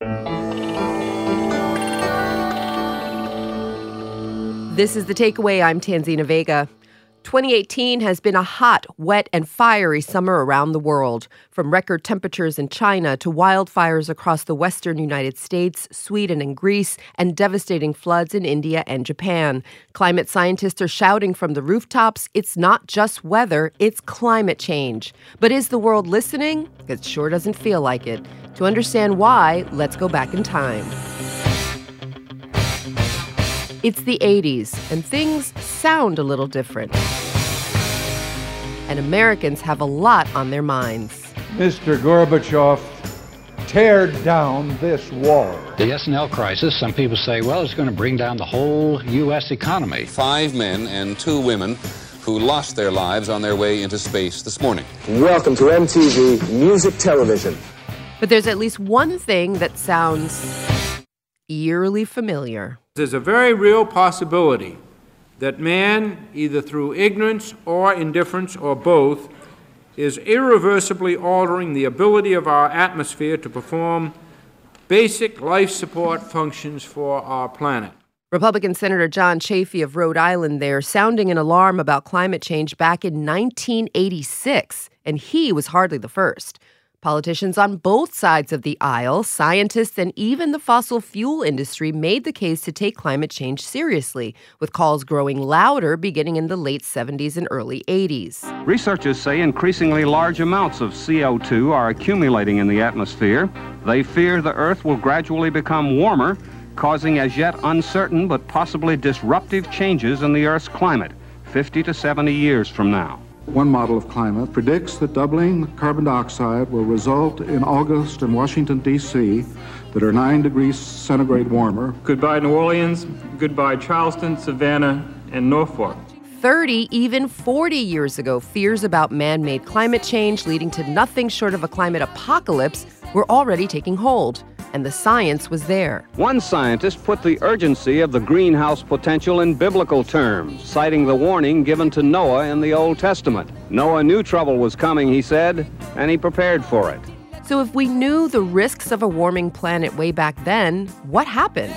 This is The Takeaway. I'm Tanzina Vega. 2018 has been a hot, wet, and fiery summer around the world, from record temperatures in China to wildfires across the western United States, Sweden, and Greece, and devastating floods in India and Japan. Climate scientists are shouting from the rooftops, it's not just weather, it's climate change. But is the world listening? It sure doesn't feel like it. To understand why, let's go back in time. It's the 80s, and things sound a little different. And Americans have a lot on their minds. Mr. Gorbachev, tear down this wall. The S&L crisis, some people say, well, it's going to bring down the whole U.S. economy. 5 men and 2 women who lost their lives on their way into space this morning. Welcome to MTV Music Television. But there's at least one thing that sounds eerily familiar. There's a very real possibility that man, either through ignorance or indifference or both, is irreversibly altering the ability of our atmosphere to perform basic life support functions for our planet. Republican Senator John Chafee of Rhode Island there sounding an alarm about climate change back in 1986, and he was hardly the first. Politicians on both sides of the aisle, scientists, and even the fossil fuel industry made the case to take climate change seriously, with calls growing louder beginning in the late 70s and early 80s. Researchers say increasingly large amounts of CO2 are accumulating in the atmosphere. They fear the Earth will gradually become warmer, causing as yet uncertain but possibly disruptive changes in the Earth's climate 50 to 70 years from now. One model of climate predicts that doubling carbon dioxide will result in August in Washington, D.C. that are 9 degrees centigrade warmer. Goodbye, New Orleans. Goodbye, Charleston, Savannah, and Norfolk. 30, even 40 years ago, fears about man-made climate change leading to nothing short of a climate apocalypse were already taking hold. And the science was there. One scientist put the urgency of the greenhouse potential in biblical terms, citing the warning given to Noah in the Old Testament. Noah knew trouble was coming, he said, and he prepared for it. So if we knew the risks of a warming planet way back then, what happened?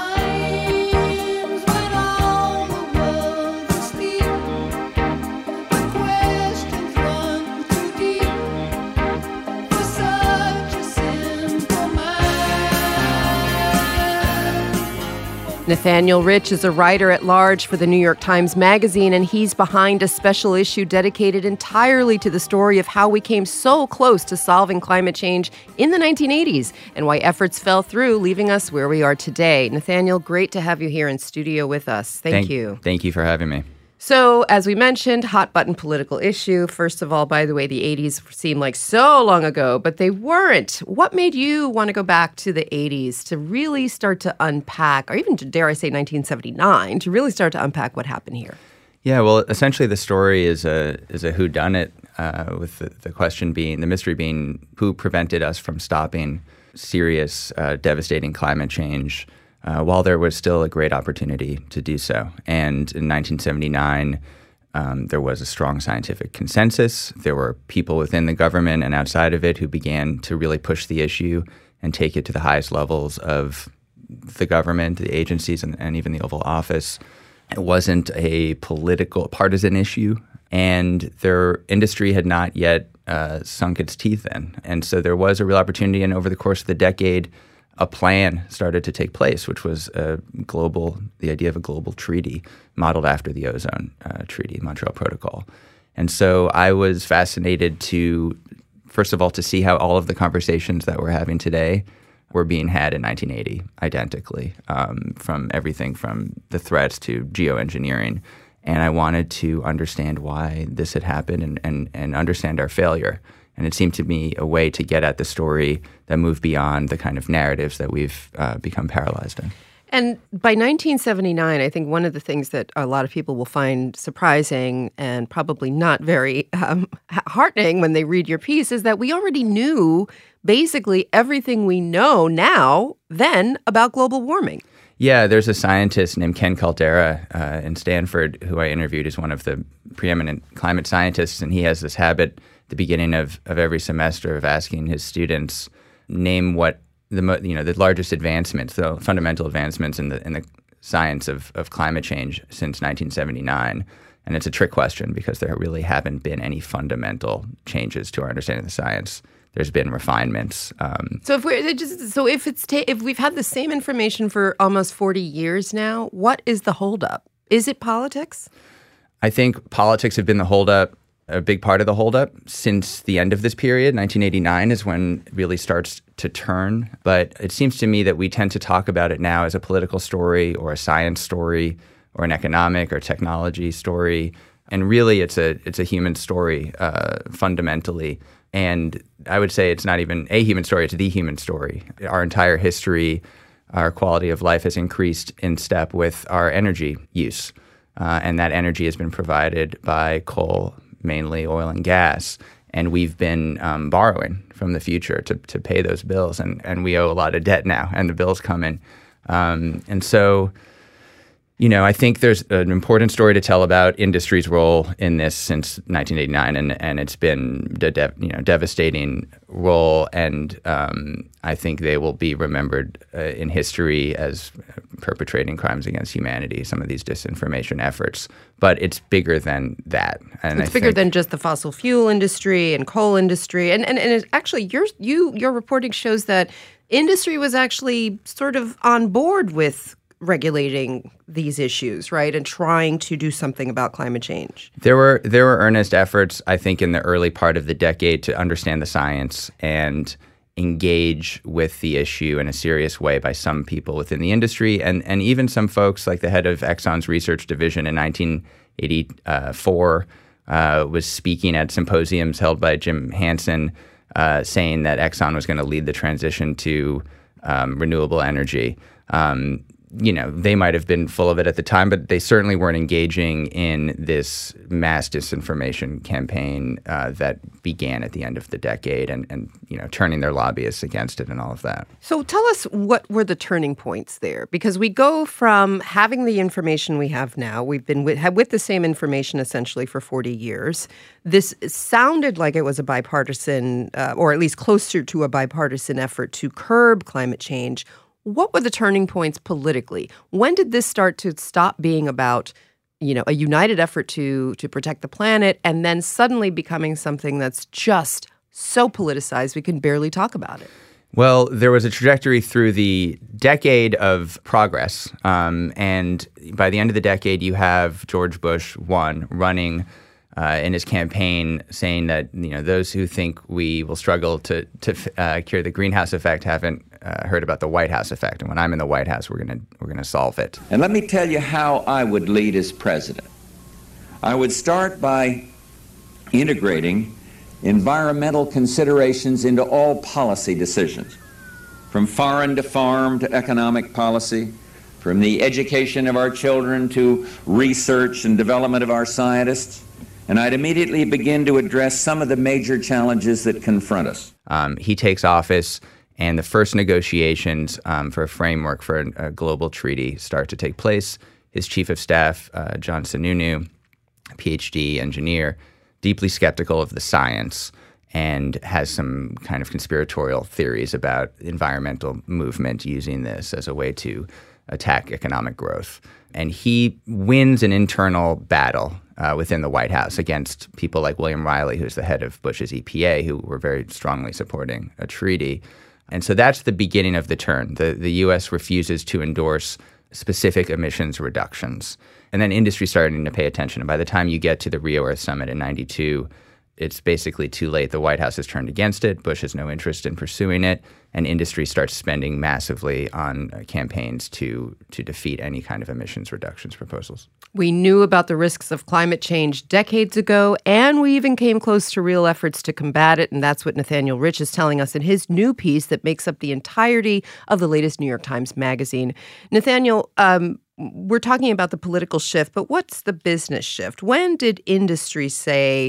Nathaniel Rich is a writer at large for the New York Times Magazine, and he's behind a special issue dedicated entirely to the story of how we came so close to solving climate change in the 1980s and why efforts fell through, leaving us where we are today. Nathaniel, great to have you here in studio with us. Thank you. Thank you for having me. So, as we mentioned, hot-button political issue. First of all, by the way, the 80s seem like so long ago, but they weren't. What made you want to go back to the 80s to really start to unpack, or even, dare I say, 1979, to really start to unpack what happened here? Yeah, well, essentially the story is a whodunit, with the question being, the mystery being, who prevented us from stopping serious, devastating climate change while there was still a great opportunity to do so. And in 1979, there was a strong scientific consensus. There were people within the government and outside of it who began to really push the issue and take it to the highest levels of the government, the agencies, and even the Oval Office. It wasn't a political, partisan issue, and their industry had not yet sunk its teeth in. And so there was a real opportunity, and over the course of the decade, a plan started to take place, which was the idea of a global treaty modeled after the Ozone Treaty, Montreal Protocol. And so I was fascinated to, first of all, to see how all of the conversations that we're having today were being had in 1980, identically, from everything from the threats to geoengineering. And I wanted to understand why this had happened and understand our failure. And it seemed to me a way to get at the story that moved beyond the kind of narratives that we've become paralyzed in. And by 1979, I think one of the things that a lot of people will find surprising and probably not very heartening when they read your piece is that we already knew basically everything we know now then about global warming. Yeah, there's a scientist named Ken Caldeira in Stanford who I interviewed as one of the preeminent climate scientists, and he has this habit at the beginning of every semester of asking his students, name what the largest advancements, the fundamental advancements in the science of climate change since 1979. And it's a trick question because there really haven't been any fundamental changes to our understanding of the science. There's been refinements. So if we've had the same information for almost 40 years now, what is the holdup? Is it politics? I think politics have been the holdup, a big part of the holdup since the end of this period. 1989 is when it really starts to turn. But it seems to me that we tend to talk about it now as a political story or a science story or an economic or technology story. And really, it's a human story fundamentally. And I would say it's not even a human story, it's the human story. Our entire history, our quality of life has increased in step with our energy use. And that energy has been provided by coal, mainly oil and gas. And we've been borrowing from the future to pay those bills. And we owe a lot of debt now, and the bills come in. And so, I think there's an important story to tell about industry's role in this since 1989, and it's been a devastating role, and I think they will be remembered in history as perpetrating crimes against humanity, some of these disinformation efforts. But it's bigger than that. And it's bigger than just the fossil fuel industry and coal industry. And it actually, your reporting shows that industry was actually sort of on board with regulating these issues, right, and trying to do something about climate change. There were earnest efforts, I think, in the early part of the decade to understand the science and engage with the issue in a serious way by some people within the industry, and even some folks like the head of Exxon's research division in 1984 was speaking at symposiums held by Jim Hansen, saying that Exxon was going to lead the transition to renewable energy. They might have been full of it at the time, but they certainly weren't engaging in this mass disinformation campaign that began at the end of the decade and turning their lobbyists against it and all of that. So tell us, what were the turning points there? Because we go from having the information we have now, we've been with the same information essentially for 40 years. This sounded like it was a bipartisan, or at least closer to a bipartisan effort to curb climate change. What were the turning points politically? When did this start to stop being about, a united effort to protect the planet and then suddenly becoming something that's just so politicized we can barely talk about it? Well, there was a trajectory through the decade of progress. And by the end of the decade, you have George Bush running in his campaign saying that those who think we will struggle to cure the greenhouse effect haven't heard about the White House effect, and when I'm in the White House, we're gonna solve it. And let me tell you how I would lead as president. I would start by integrating environmental considerations into all policy decisions, from foreign to farm to economic policy, from the education of our children to research and development of our scientists. And I'd immediately begin to address some of the major challenges that confront us. He takes office, and the first negotiations for a framework for a global treaty start to take place. His chief of staff, John Sununu, a PhD engineer, deeply skeptical of the science and has some kind of conspiratorial theories about environmental movement using this as a way to attack economic growth. And he wins an internal battle within the White House against people like William Riley, who's the head of Bush's EPA, who were very strongly supporting a treaty. And so that's the beginning of the turn. The U.S. refuses to endorse specific emissions reductions. And then industry starting to pay attention. And by the time you get to the Rio Earth Summit in 92, it's basically too late. The White House has turned against it. Bush has no interest in pursuing it. And industry starts spending massively on campaigns to defeat any kind of emissions reductions proposals. We knew about the risks of climate change decades ago, and we even came close to real efforts to combat it. And that's what Nathaniel Rich is telling us in his new piece that makes up the entirety of the latest New York Times Magazine. Nathaniel, we're talking about the political shift, but what's the business shift? When did industry say,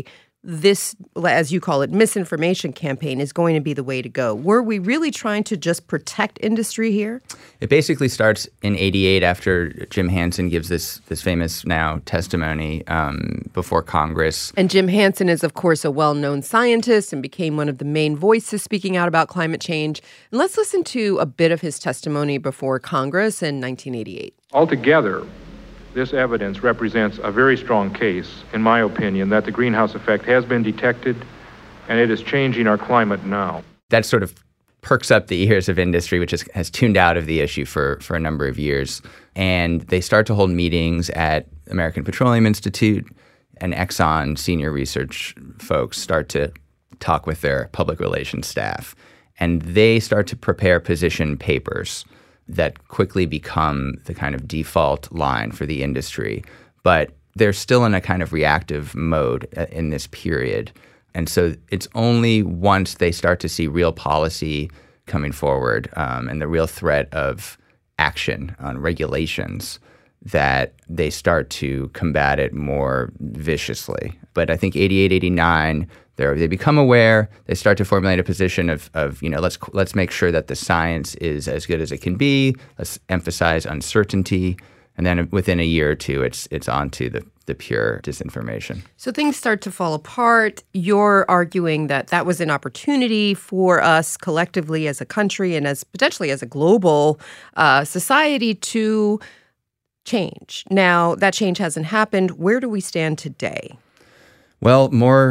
this, as you call it, misinformation campaign is going to be the way to go. Were we really trying to just protect industry here? It basically starts in '88 after Jim Hansen gives this famous now testimony before Congress. And Jim Hansen is, of course, a well-known scientist and became one of the main voices speaking out about climate change. And let's listen to a bit of his testimony before Congress in 1988. Altogether, this evidence represents a very strong case, in my opinion, that the greenhouse effect has been detected and it is changing our climate now. That sort of perks up the ears of industry, which has tuned out of the issue for a number of years. And they start to hold meetings at American Petroleum Institute, and Exxon senior research folks start to talk with their public relations staff. And they start to prepare position papers that quickly become the kind of default line for the industry. But they're still in a kind of reactive mode in this period. And so it's only once they start to see real policy coming forward and the real threat of action on regulations that they start to combat it more viciously. But I think 88, 89, they become aware. They start to formulate a position of let's make sure that the science is as good as it can be. Let's emphasize uncertainty, and then within a year or two, it's on to the pure disinformation. So things start to fall apart. You're arguing that was an opportunity for us collectively as a country and as potentially as a global society to change. Now that change hasn't happened. Where do we stand today? Well,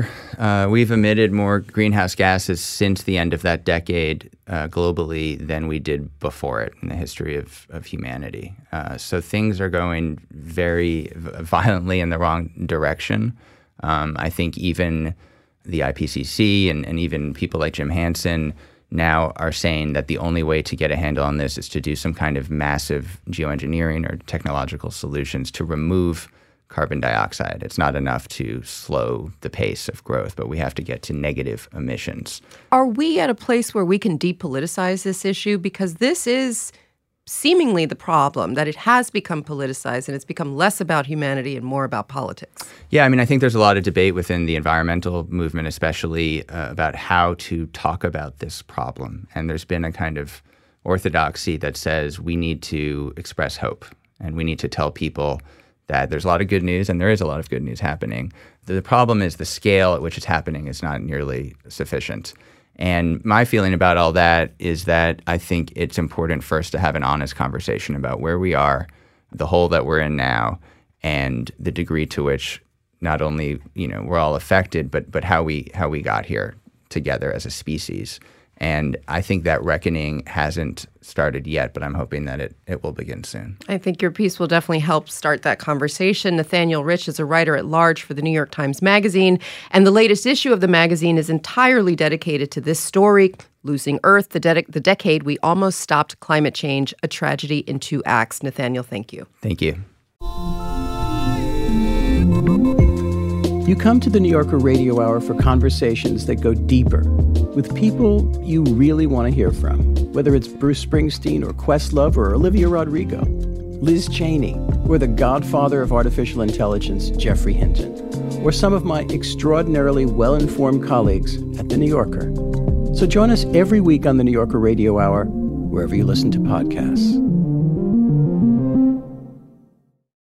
we've emitted more greenhouse gases since the end of that decade globally than we did before it in the history of humanity. So things are going very violently in the wrong direction. I think even the IPCC and even people like Jim Hansen now are saying that the only way to get a handle on this is to do some kind of massive geoengineering or technological solutions to remove carbon dioxide. It's not enough to slow the pace of growth, but we have to get to negative emissions. Are we at a place where we can depoliticize this issue? Because this is seemingly the problem, that it has become politicized and it's become less about humanity and more about politics. Yeah, I mean, I think there's a lot of debate within the environmental movement, especially about how to talk about this problem. And there's been a kind of orthodoxy that says we need to express hope and we need to tell people that there's a lot of good news, and there is a lot of good news happening. The problem is the scale at which it's happening is not nearly sufficient. And my feeling about all that is that I think it's important first to have an honest conversation about where we are, the hole that we're in now, and the degree to which not only we're all affected, but how we got here together as a species. And I think that reckoning hasn't started yet, but I'm hoping that it will begin soon. I think your piece will definitely help start that conversation. Nathaniel Rich is a writer at large for the New York Times Magazine, and the latest issue of the magazine is entirely dedicated to this story, Losing Earth, the decade we almost stopped climate change, a tragedy in 2 acts. Nathaniel, thank you. Thank you. You come to the New Yorker Radio Hour for conversations that go deeper with people you really want to hear from, whether it's Bruce Springsteen or Questlove or Olivia Rodrigo, Liz Cheney, or the godfather of artificial intelligence, Geoffrey Hinton, or some of my extraordinarily well-informed colleagues at The New Yorker. So join us every week on the New Yorker Radio Hour, wherever you listen to podcasts.